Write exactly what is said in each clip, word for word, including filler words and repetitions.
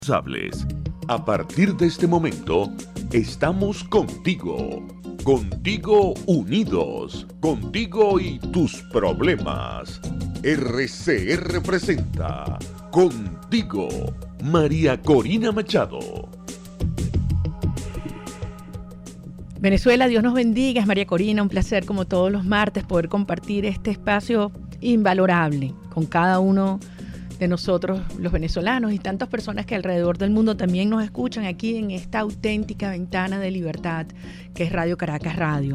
responsables. A partir de este momento, estamos contigo, contigo unidos, contigo y tus problemas. R C R presenta Contigo, María Corina Machado. Venezuela, Dios nos bendiga. Es María Corina, un placer como todos los martes poder compartir este espacio invalorable con cada uno de nosotros los venezolanos y tantas personas que alrededor del mundo también nos escuchan aquí en esta auténtica ventana de libertad que es Radio Caracas Radio.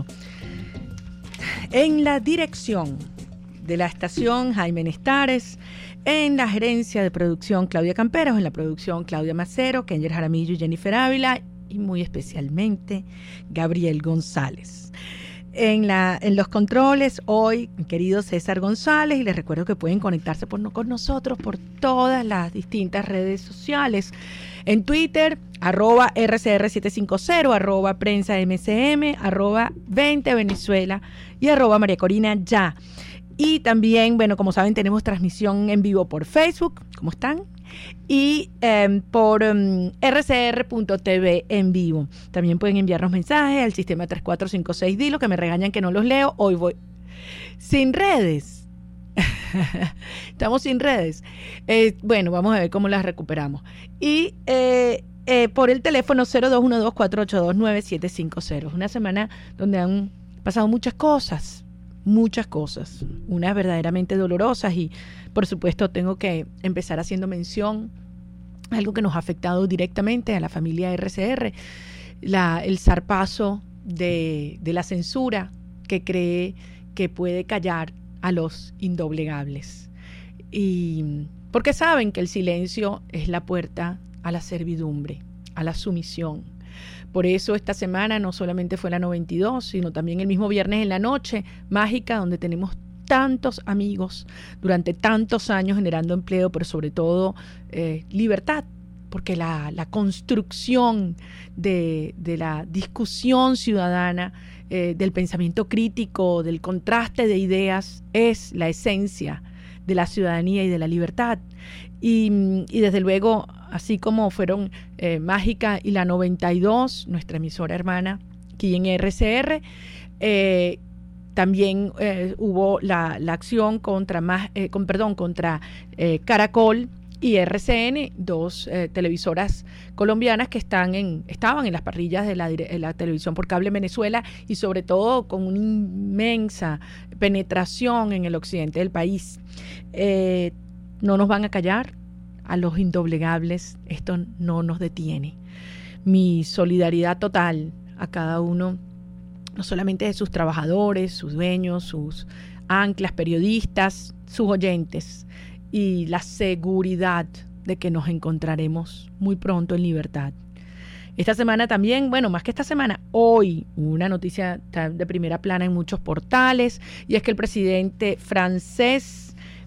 En la dirección de la estación, Jaime Nestares; en la gerencia de producción, Claudia Camperos; en la producción, Claudia Macero, Kenger Jaramillo y Jennifer Ávila, y muy especialmente Gabriel González. En, la, en los controles, hoy, mi querido César González, y les recuerdo que pueden conectarse por, con nosotros por todas las distintas redes sociales. En Twitter, arroba R C R setecientos cincuenta, arroba prensa M C M, arroba veinte Venezuela y arroba María Corina ya. Y también, bueno, como saben, tenemos transmisión en vivo por Facebook. ¿Cómo están? Y eh, por um, R C R punto T V en vivo. También pueden enviarnos mensajes al sistema tres cuatro cinco seis D I L O, que me regañan que no los leo. Hoy voy sin redes. Estamos sin redes. Eh, bueno, vamos a ver cómo las recuperamos. Y eh, eh, por el teléfono cero dos uno dos, cuatro ocho dos, nueve siete cinco cero. Una semana donde han pasado muchas cosas. Muchas cosas, unas verdaderamente dolorosas, y por supuesto tengo que empezar haciendo mención a algo que nos ha afectado directamente a la familia R C R, la, el zarpazo de, de la censura que cree que puede callar a los indoblegables, y porque saben que el silencio es la puerta a la servidumbre, a la sumisión. Por eso esta semana no solamente fue la noventa y dos, sino también el mismo viernes en la noche mágica, donde tenemos tantos amigos durante tantos años generando empleo, pero sobre todo eh, libertad, porque la, la construcción de, de la discusión ciudadana, eh, del pensamiento crítico, del contraste de ideas, es la esencia de la ciudadanía y de la libertad. Y, y desde luego, así como fueron eh, Mágica y la noventa y dos, nuestra emisora hermana aquí en R C R, eh, también eh, hubo la, la acción contra, más, eh, con, perdón, contra eh, Caracol y R C N, dos eh, televisoras colombianas que están en, estaban en las parrillas de la, de la televisión por cable en Venezuela, y sobre todo con una inmensa penetración en el occidente del país. Eh, no nos van a callar a los indoblegables, esto no nos detiene. Mi solidaridad total a cada uno, no solamente de sus trabajadores, sus dueños, sus anclas, periodistas, sus oyentes, y la seguridad de que nos encontraremos muy pronto en libertad. Esta semana también, bueno, más que esta semana, hoy, una noticia de primera plana en muchos portales, y es que el presidente francés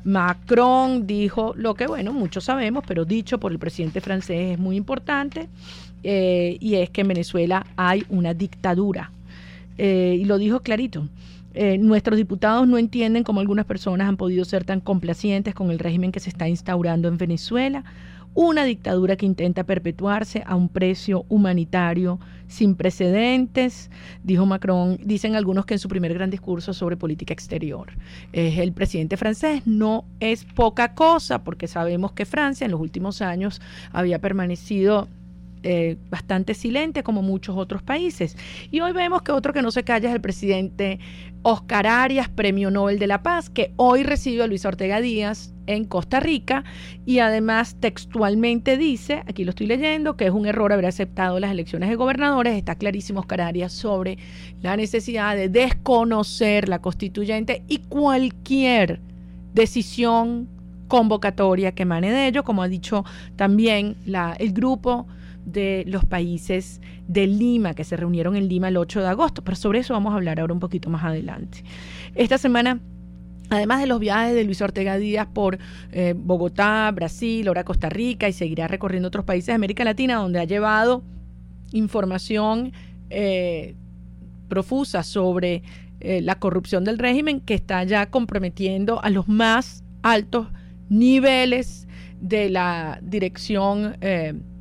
Macron dijo lo que, bueno, muchos sabemos, pero dicho por el presidente francés es muy importante, eh, y es que en Venezuela hay una dictadura, eh, y lo dijo clarito. Eh, nuestros diputados no entienden cómo algunas personas han podido ser tan complacientes con el régimen que se está instaurando en Venezuela, una dictadura que intenta perpetuarse a un precio humanitario sin precedentes, dijo Macron. Dicen algunos que en su primer gran discurso sobre política exterior. Eh, el presidente francés no es poca cosa, porque sabemos que Francia en los últimos años había permanecido Eh, bastante silente, como muchos otros países. Y hoy vemos que otro que no se calla es el presidente Oscar Arias, Premio Nobel de la Paz, que hoy recibe a Luisa Ortega Díaz en Costa Rica, y además textualmente dice, aquí lo estoy leyendo, que es un error haber aceptado las elecciones de gobernadores. Está clarísimo Oscar Arias sobre la necesidad de desconocer la constituyente y cualquier decisión convocatoria que emane de ello, como ha dicho también la, el grupo de los países de Lima, que se reunieron en Lima el ocho de agosto, pero sobre eso vamos a hablar ahora un poquito más adelante. Esta semana, además de los viajes de Luis Ortega Díaz por eh, Bogotá, Brasil, ahora Costa Rica, y seguirá recorriendo otros países de América Latina, donde ha llevado información eh, profusa sobre eh, la corrupción del régimen, que está ya comprometiendo a los más altos niveles de la dirección eh,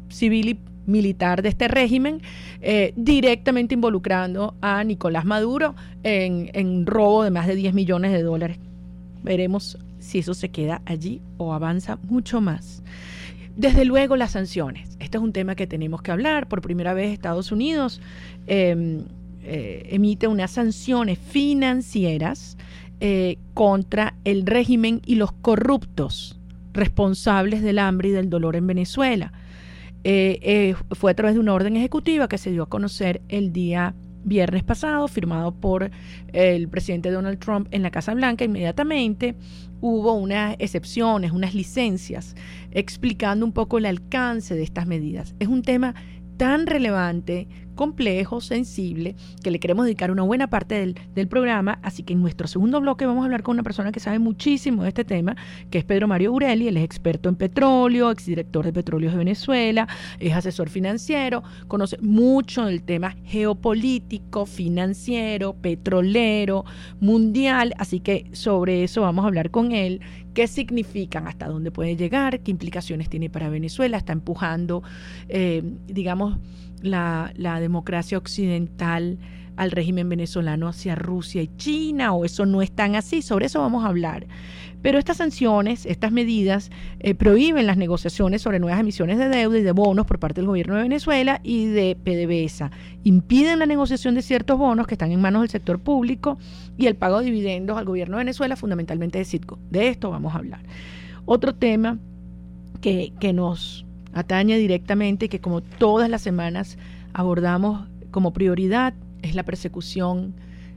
civil y militar de este régimen, eh, directamente involucrando a Nicolás Maduro en, en robo de más de diez millones de dólares. Veremos si eso se queda allí o avanza mucho más. Desde luego las sanciones. Este es un tema que tenemos que hablar. Por primera vez Estados Unidos eh, eh, emite unas sanciones financieras eh, contra el régimen y los corruptos responsables del hambre y del dolor en Venezuela. Eh, eh, fue a través de una orden ejecutiva que se dio a conocer el día viernes pasado, firmado por el presidente Donald Trump en la Casa Blanca. Inmediatamente hubo unas excepciones, unas licencias, explicando un poco el alcance de estas medidas. Es un tema tan relevante, complejo, sensible, que le queremos dedicar una buena parte del, del programa, así que en nuestro segundo bloque vamos a hablar con una persona que sabe muchísimo de este tema, que es Pedro Mario Burelli. Él es experto en petróleo, exdirector de Petróleos de Venezuela, es asesor financiero, conoce mucho del tema geopolítico, financiero, petrolero, mundial, así que sobre eso vamos a hablar con él. ¿Qué significan? ¿Hasta dónde puede llegar? ¿Qué implicaciones tiene para Venezuela? ¿Está empujando, eh, digamos, la, la democracia occidental al régimen venezolano hacia Rusia y China? ¿O eso no es tan así? Sobre eso vamos a hablar. Pero estas sanciones, estas medidas, eh, prohíben las negociaciones sobre nuevas emisiones de deuda y de bonos por parte del gobierno de Venezuela y de PDVSA. Impiden la negociación de ciertos bonos que están en manos del sector público y el pago de dividendos al gobierno de Venezuela, fundamentalmente de Citgo. De esto vamos a hablar. Otro tema que, que nos atañe directamente y que como todas las semanas abordamos como prioridad es la persecución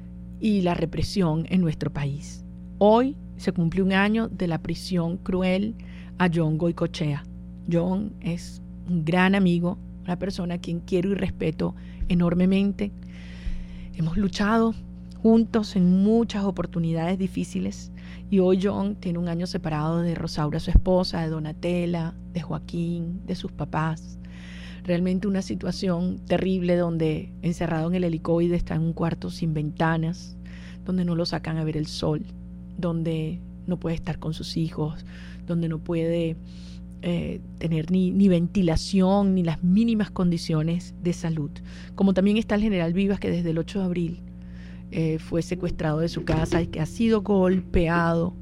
y la represión en nuestro país. Hoy se cumple un año de la prisión cruel a John Goycochea. John es un gran amigo, una persona a quien quiero y respeto enormemente. Hemos luchado juntos en muchas oportunidades difíciles y hoy John tiene un año separado de Rosaura, su esposa, de Donatella, de Joaquín, de sus papás. Realmente una situación terrible donde encerrado en el helicoide está en un cuarto sin ventanas, donde no lo sacan a ver el sol, donde no puede estar con sus hijos, donde no puede eh, tener ni, ni ventilación, ni las mínimas condiciones de salud. Como también está el general Vivas, que desde el ocho de abril eh, fue secuestrado de su casa y que ha sido golpeado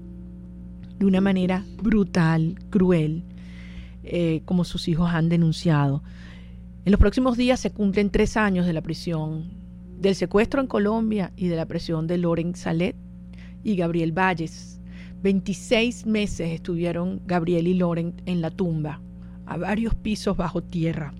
de una manera brutal, cruel, eh, como sus hijos han denunciado. En los próximos días se cumplen tres años de la prisión, del secuestro en Colombia y de la prisión de Loren Salet y Gabriel Valles. veintiséis meses estuvieron Gabriel y Loren en la tumba, a varios pisos bajo tierra.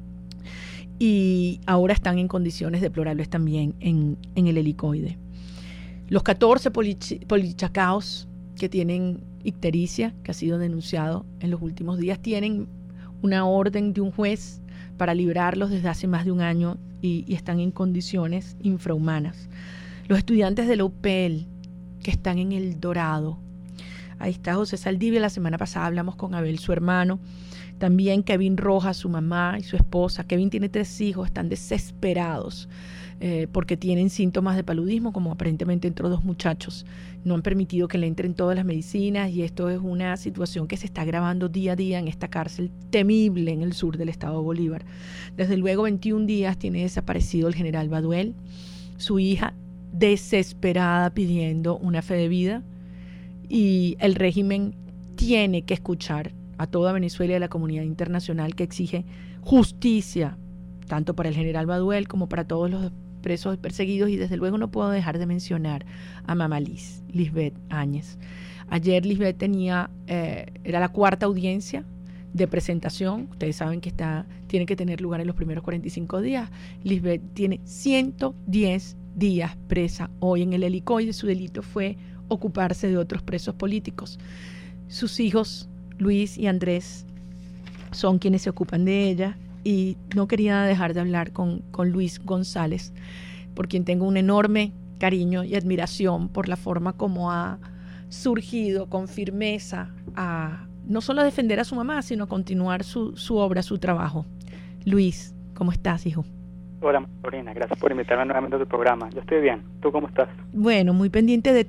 Y ahora están en condiciones deplorables también en, en el helicoide. Los catorce polich- polichacaos que tienen ictericia, que ha sido denunciado en los últimos días, tienen una orden de un juez para librarlos desde hace más de un año y, y están en condiciones infrahumanas. Los estudiantes de la U P E L que están en El Dorado. Ahí está José Saldivia. La semana pasada hablamos con Abel, su hermano. También Kevin Rojas, su mamá y su esposa. Kevin tiene tres hijos, están desesperados eh, porque tienen síntomas de paludismo, como aparentemente entró dos muchachos. No han permitido que le entren todas las medicinas y esto es una situación que se está agravando día a día en esta cárcel temible en el sur del estado de Bolívar. Desde luego, veintiún días tiene desaparecido el general Baduel, su hija desesperada pidiendo una fe de vida, y el régimen tiene que escuchar a toda Venezuela y a la comunidad internacional que exige justicia tanto para el general Baduel como para todos los presos perseguidos. Y desde luego no puedo dejar de mencionar a Mamá Liz, Lisbeth Áñez. Ayer Lisbeth tenía, eh, era la cuarta audiencia de presentación. Ustedes saben que está, tiene que tener lugar en los primeros cuarenta y cinco días. Lisbeth tiene ciento diez días presa hoy en el helicoide. Su delito fue ocuparse de otros presos políticos. Sus hijos, Luis y Andrés, son quienes se ocupan de ella, y no quería dejar de hablar con, con Luis González, por quien tengo un enorme cariño y admiración por la forma como ha surgido con firmeza a no solo a defender a su mamá, sino a continuar su, su obra, su trabajo. Luis, ¿cómo estás, hijo? Hola, Lorena, gracias por invitarme nuevamente a tu programa. Yo estoy bien. ¿Tú cómo estás? Bueno, muy pendiente de ti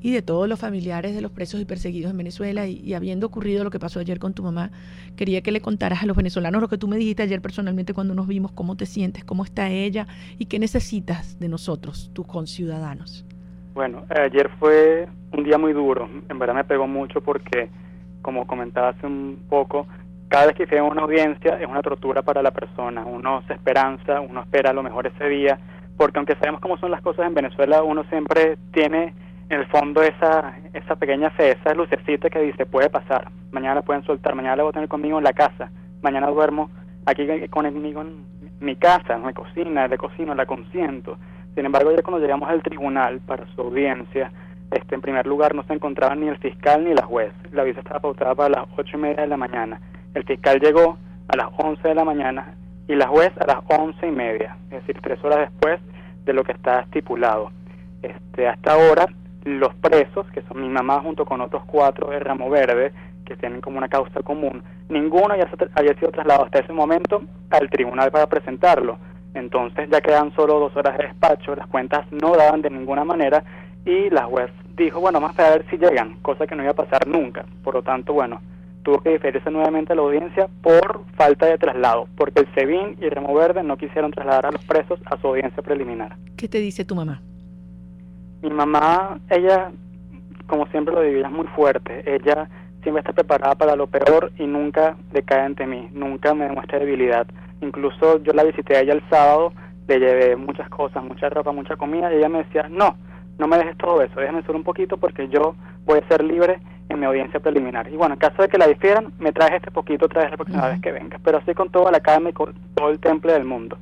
y de todos los familiares de los presos y perseguidos en Venezuela, y, y habiendo ocurrido lo que pasó ayer con tu mamá, quería que le contaras a los venezolanos lo que tú me dijiste ayer personalmente cuando nos vimos, cómo te sientes, cómo está ella y qué necesitas de nosotros, tus conciudadanos. Bueno, ayer fue un día muy duro, en verdad me pegó mucho porque, como comentaba hace un poco, cada vez que se ve una audiencia es una tortura para la persona, uno se esperanza, uno espera lo mejor ese día, porque aunque sabemos cómo son las cosas en Venezuela, uno siempre tiene en el fondo esa esa pequeña fe, esa lucecita que dice, puede pasar, mañana la pueden soltar, mañana la voy a tener conmigo en la casa, mañana duermo aquí conmigo en mi casa, me cocina, le cocino, la consiento. Sin embargo, ya cuando llegamos al tribunal para su audiencia, este, en primer lugar no se encontraban ni el fiscal ni la juez, la audiencia estaba pautada para las ocho y media de la mañana, el fiscal llegó a las once de la mañana y la juez a las once y media, es decir, tres horas después de lo que está estipulado. Este, hasta ahora, los presos, que son mi mamá junto con otros cuatro de Ramo Verde, que tienen como una causa común, ninguno ya se, había sido trasladado hasta ese momento al tribunal para presentarlo. Entonces ya quedan solo dos horas de despacho, las cuentas no daban de ninguna manera y la juez dijo, bueno, vamos a ver si llegan, cosa que no iba a pasar nunca. Por lo tanto, bueno, tuvo que diferirse nuevamente a la audiencia por falta de traslado, porque el SEBIN y Ramo Verde no quisieron trasladar a los presos a su audiencia preliminar. ¿Qué te dice tu mamá? Mi mamá, ella, como siempre lo digo, ella es muy fuerte, ella siempre está preparada para lo peor y nunca decae ante mí, nunca me demuestra debilidad. Incluso yo la visité a ella el sábado, le llevé muchas cosas, mucha ropa, mucha comida, y ella me decía, no, no me dejes todo eso, déjame solo un poquito porque yo voy a ser libre en mi audiencia preliminar. Y bueno, en caso de que la difieran, me traes este poquito otra vez la próxima uh-huh. vez que venga, pero así con toda la calma y con todo el temple del mundo.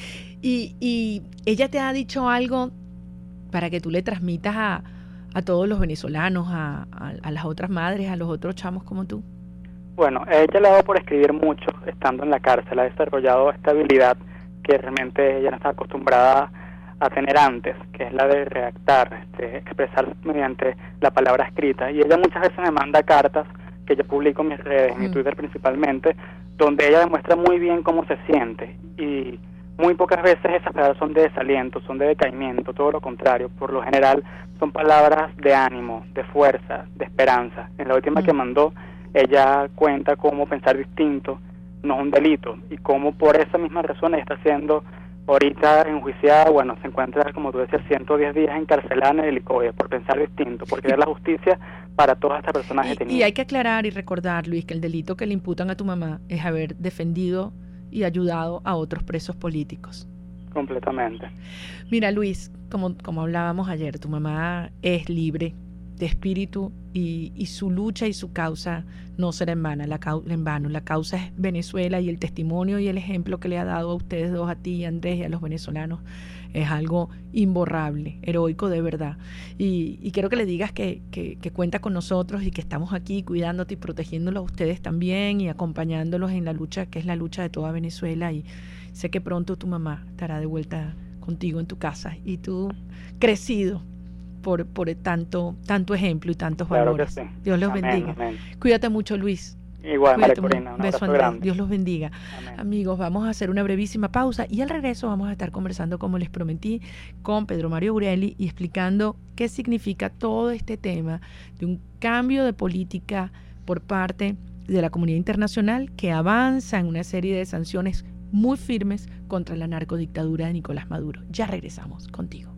Y, y ella te ha dicho algo para que tú le transmitas a, a todos los venezolanos, a, a, a las otras madres, a los otros chamos como tú. Bueno, ella le ha dado por escribir mucho estando en la cárcel, ha desarrollado esta habilidad que realmente ella no está acostumbrada a tener antes, que es la de redactar, este, expresar mediante la palabra escrita. Y ella muchas veces me manda cartas que yo publico en mis redes, en mi Twitter principalmente, donde ella demuestra muy bien cómo se siente. Y muy pocas veces esas palabras son de desaliento, son de decaimiento, todo lo contrario. Por lo general son palabras de ánimo, de fuerza, de esperanza. En la última mm. que mandó, ella cuenta cómo pensar distinto no es un delito y cómo por esa misma razón ella está siendo ahorita enjuiciada, bueno, se encuentra, como tú decías, ciento diez días encarcelada en el Helicoide por pensar distinto, por querer la justicia para todas estas personas detenidas. Y hay que aclarar y recordar, Luis, que el delito que le imputan a tu mamá es haber defendido y ayudado a otros presos políticos. Completamente. Mira, Luis, como, como hablábamos ayer, tu mamá es libre de espíritu y, y su lucha y su causa no será en vano, la, en vano. La causa es Venezuela y el testimonio y el ejemplo que le ha dado a ustedes dos, a ti, Andrés, y a los venezolanos, es algo imborrable, heroico de verdad. Y, y quiero que le digas que, que, que cuenta con nosotros y que estamos aquí cuidándote y protegiéndolos a ustedes también y acompañándolos en la lucha que es la lucha de toda Venezuela. Y sé que pronto tu mamá estará de vuelta contigo en tu casa y tú crecido por, por tanto, tanto ejemplo y tantos claro valores. Que sí. Dios los amén, bendiga. Amén. Cuídate mucho, Luis. Igual, María Corina, un beso, abrazo grande. Dios los bendiga. Amén. Amigos, vamos a hacer una brevísima pausa y al regreso vamos a estar conversando, como les prometí, con Pedro Mario Urelli y explicando qué significa todo este tema de un cambio de política por parte de la comunidad internacional que avanza en una serie de sanciones muy firmes contra la narcodictadura de Nicolás Maduro. Ya regresamos contigo.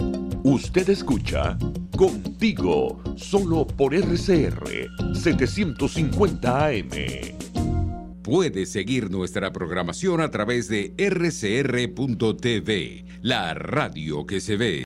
Usted escucha Contigo, solo por R C R setecientos cincuenta A M. Puede seguir nuestra programación a través de erre ce erre punto te ve, la radio que se ve.